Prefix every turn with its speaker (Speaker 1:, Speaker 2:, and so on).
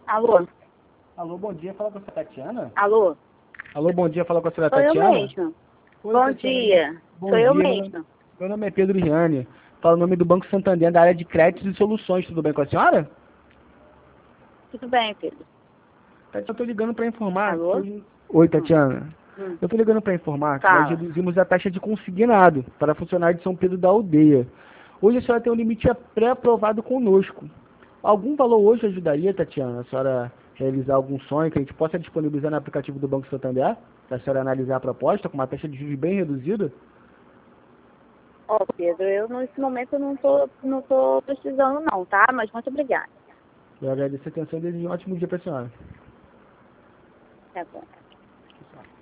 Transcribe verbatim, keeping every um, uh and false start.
Speaker 1: Alô?
Speaker 2: Alô, bom dia, fala com a senhora Tatiana?
Speaker 1: Alô?
Speaker 2: Alô, bom dia, fala com a senhora
Speaker 1: Sou eu
Speaker 2: Tatiana?
Speaker 1: mesmo.
Speaker 2: Oi,
Speaker 1: Bom
Speaker 2: Tatiana.
Speaker 1: dia.
Speaker 2: Bom
Speaker 1: Sou eu
Speaker 2: dia, meu,
Speaker 1: mesmo.
Speaker 2: meu nome é Pedro Riane. Fala o nome do Banco Santander, da área de créditos e soluções. Tudo bem com a senhora?
Speaker 1: Tudo bem, Pedro?
Speaker 2: Tatiana, eu tô ligando para informar que
Speaker 1: Alô?
Speaker 2: hoje... Oi,
Speaker 1: Hum.
Speaker 2: Tatiana.
Speaker 1: Hum.
Speaker 2: Eu tô ligando para informar que nós
Speaker 1: Fala.
Speaker 2: reduzimos a taxa de consignado para funcionários de São Pedro da Aldeia. Hoje a senhora tem um limite pré-aprovado conosco. Algum valor hoje ajudaria, Tatiana, a senhora realizar algum sonho que a gente possa disponibilizar no aplicativo do Banco Santander? Para a senhora analisar a proposta com uma taxa de juros bem reduzida?
Speaker 1: Ó, Pedro, eu nesse momento não tô, não tô precisando não, tá? Mas muito obrigada.
Speaker 2: Eu agradeço a atenção e desejo um ótimo dia para a senhora.
Speaker 1: Tá bom.